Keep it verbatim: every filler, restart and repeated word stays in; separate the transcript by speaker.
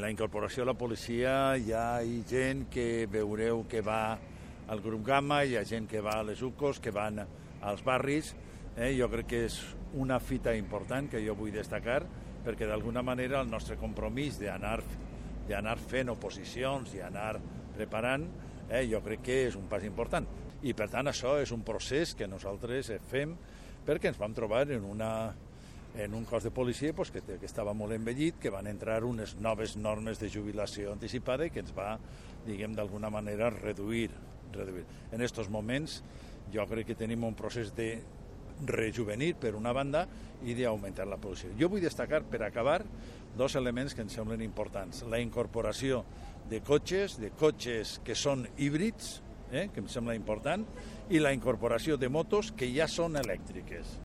Speaker 1: la incorporació a la policia hi ha gent que veureu que va al grup Gamma, hi ha gent que va a les U C Os, que van als barris. Eh? Jo crec que és una fita important que jo vull destacar, perquè d'alguna manera el nostre compromís d'anar d'anar fent oposicions i anar preparant, eh, jo crec que és un pas important. I per tant això és un procés que nosaltres fem perquè ens vam trobar en una en un cos de policia pues, que, que estava molt envellit, que van entrar unes noves normes de jubilació anticipada i que ens va, diguem, d'alguna manera reduir, reduir. En aquests moments jo crec que tenim un procés de rejuvenir per una banda i d'augmentar la producció. Jo vull destacar, per acabar, dos elements que em semblen importants. La incorporació de cotxes, de cotxes que són híbrids, eh, que em sembla important, i la incorporació de motos que ja són elèctriques.